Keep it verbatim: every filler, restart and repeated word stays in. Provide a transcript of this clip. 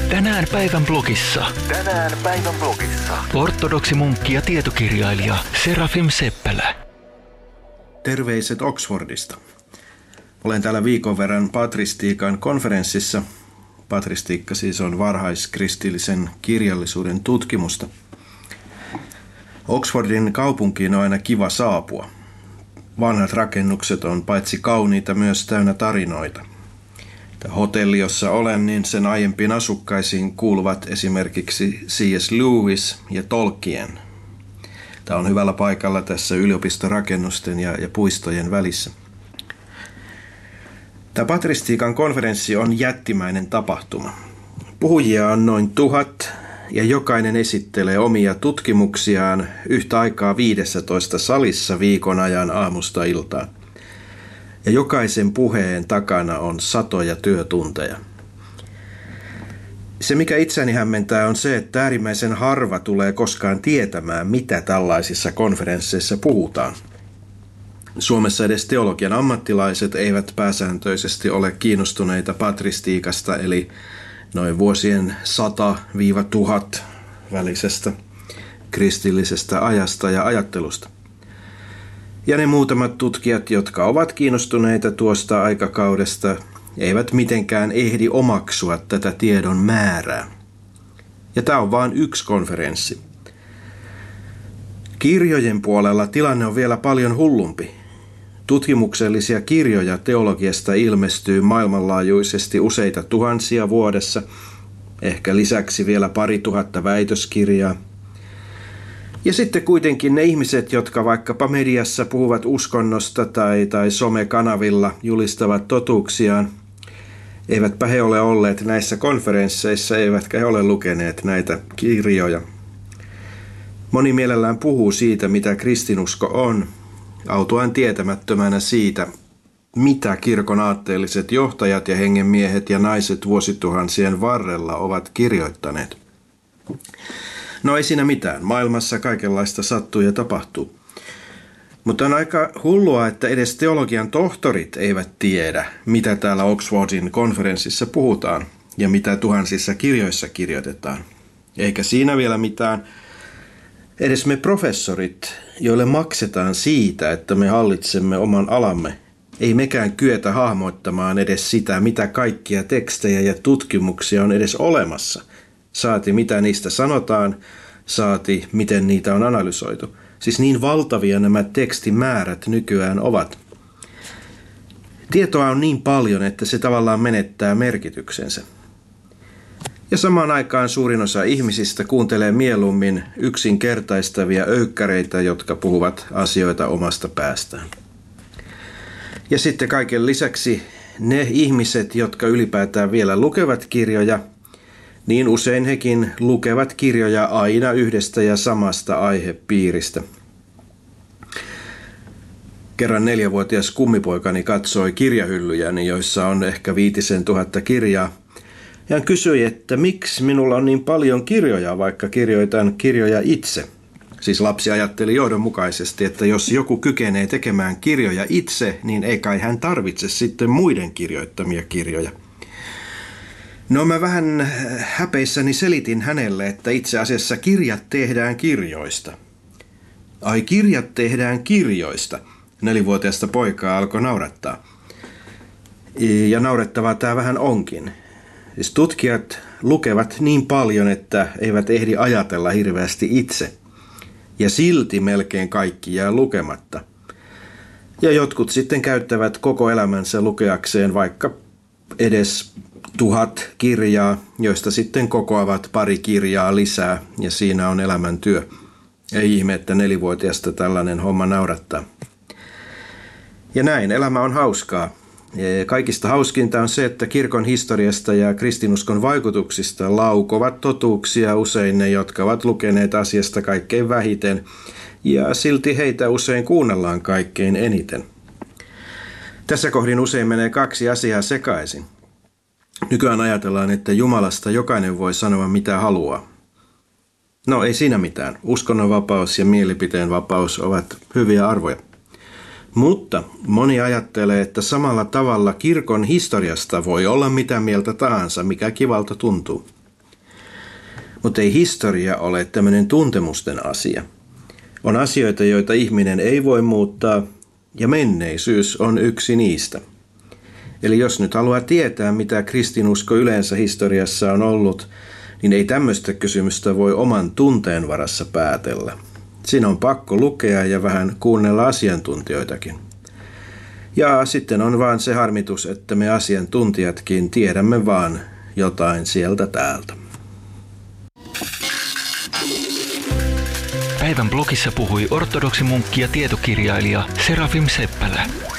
Tänään päivän blogissa. Tänään päivän blogissa. Ortodoksimunkki ja tietokirjailija Serafim Seppälä. Terveiset Oxfordista. Olen täällä viikon verran patristiikan konferenssissa. Patristiikka siis on varhaiskristillisen kirjallisuuden tutkimusta. Oxfordin kaupunkiin on aina kiva saapua. Vanhat rakennukset on paitsi kauniita myös täynnä tarinoita. Tämä hotelli, jossa olen, niin sen aiempiin asukkaisiin kuuluvat esimerkiksi C S Lewis ja Tolkien. Tämä on hyvällä paikalla tässä yliopistorakennusten ja, ja puistojen välissä. Tämä patristiikan konferenssi on jättimäinen tapahtuma. Puhujia on noin tuhat ja jokainen esittelee omia tutkimuksiaan yhtä aikaa viidessätoista salissa viikon ajan aamusta iltaan. Ja jokaisen puheen takana on satoja työtunteja. Se, mikä itseäni hämmentää, on se, että äärimmäisen harva tulee koskaan tietämään, mitä tällaisissa konferensseissa puhutaan. Suomessa edes teologian ammattilaiset eivät pääsääntöisesti ole kiinnostuneita patristiikasta, eli noin vuosien sata-tuhat välisestä kristillisestä ajasta ja ajattelusta. Ja ne muutamat tutkijat, jotka ovat kiinnostuneita tuosta aikakaudesta, eivät mitenkään ehdi omaksua tätä tiedon määrää. Ja tämä on vain yksi konferenssi. Kirjojen puolella tilanne on vielä paljon hullumpi. Tutkimuksellisia kirjoja teologiasta ilmestyy maailmanlaajuisesti useita tuhansia vuodessa, ehkä lisäksi vielä pari tuhatta väitöskirjaa. Ja sitten kuitenkin ne ihmiset, jotka vaikkapa mediassa puhuvat uskonnosta tai, tai somekanavilla julistavat totuuksiaan, eivätpä he ole olleet näissä konferensseissa, eivätkä he ole lukeneet näitä kirjoja. Moni mielellään puhuu siitä, mitä kristinusko on, autuaan tietämättömänä siitä, mitä kirkon aatteelliset johtajat ja hengenmiehet ja naiset vuosituhansien varrella ovat kirjoittaneet. No ei siinä mitään. Maailmassa kaikenlaista sattuu ja tapahtuu. Mutta on aika hullua, että edes teologian tohtorit eivät tiedä, mitä täällä Oxfordin konferenssissa puhutaan ja mitä tuhansissa kirjoissa kirjoitetaan. Eikä siinä vielä mitään. Edes me professorit, joille maksetaan siitä, että me hallitsemme oman alamme, ei mekään kyetä hahmoittamaan edes sitä, mitä kaikkia tekstejä ja tutkimuksia on edes olemassa. Saati mitä niistä sanotaan, saati miten niitä on analysoitu. Siis niin valtavia nämä tekstimäärät nykyään ovat. Tietoa on niin paljon, että se tavallaan menettää merkityksensä. Ja samaan aikaan suurin osa ihmisistä kuuntelee mieluummin yksinkertaistavia öykkäreitä, jotka puhuvat asioita omasta päästään. Ja sitten kaiken lisäksi ne ihmiset, jotka ylipäätään vielä lukevat kirjoja, niin usein hekin lukevat kirjoja aina yhdestä ja samasta aihepiiristä. Kerran neljävuotias kummipoikani katsoi kirjahyllyjäni, joissa on ehkä viitisen tuhatta kirjaa. Ja hän kysyi, että miksi minulla on niin paljon kirjoja, vaikka kirjoitan kirjoja itse. Siis lapsi ajatteli johdonmukaisesti, että jos joku kykenee tekemään kirjoja itse, niin ei kai hän tarvitse sitten muiden kirjoittamia kirjoja. No mä vähän häpeissäni selitin hänelle, että itse asiassa kirjat tehdään kirjoista. Ai kirjat tehdään kirjoista. Nelivuotiaista poikaa alkoi naurattaa. Ja naurettavaa tämä vähän onkin. Siis tutkijat lukevat niin paljon, että eivät ehdi ajatella hirveästi itse. Ja silti melkein kaikki jää lukematta. Ja jotkut sitten käyttävät koko elämänsä lukeakseen vaikka edes tuhat kirjaa, joista sitten kokoavat pari kirjaa lisää, ja siinä on elämäntyö. Ei ihme, että nelivuotiaasta tällainen homma naurattaa. Ja näin, elämä on hauskaa. Kaikista hauskinta on se, että kirkon historiasta ja kristinuskon vaikutuksista laukovat totuuksia usein ne, jotka ovat lukeneet asiasta kaikkein vähiten, ja silti heitä usein kuunnellaan kaikkein eniten. Tässä kohdin usein menee kaksi asiaa sekaisin. Nykyään ajatellaan, että Jumalasta jokainen voi sanoa mitä haluaa. No ei siinä mitään. Uskonnonvapaus ja mielipiteen vapaus ovat hyviä arvoja. Mutta moni ajattelee, että samalla tavalla kirkon historiasta voi olla mitä mieltä tahansa, mikä kivalta tuntuu. Mutta ei historia ole tämmöinen tuntemusten asia. On asioita, joita ihminen ei voi muuttaa, ja menneisyys on yksi niistä. Eli jos nyt haluaa tietää, mitä kristinusko yleensä historiassa on ollut, niin ei tämmöistä kysymystä voi oman tunteen varassa päätellä. Siinä on pakko lukea ja vähän kuunnella asiantuntijoitakin. Ja sitten on vaan se harmitus, että me asiantuntijatkin tiedämme vaan jotain sieltä täältä. Päivän blogissa puhui ortodoksimunkki ja tietokirjailija Serafim Seppälä.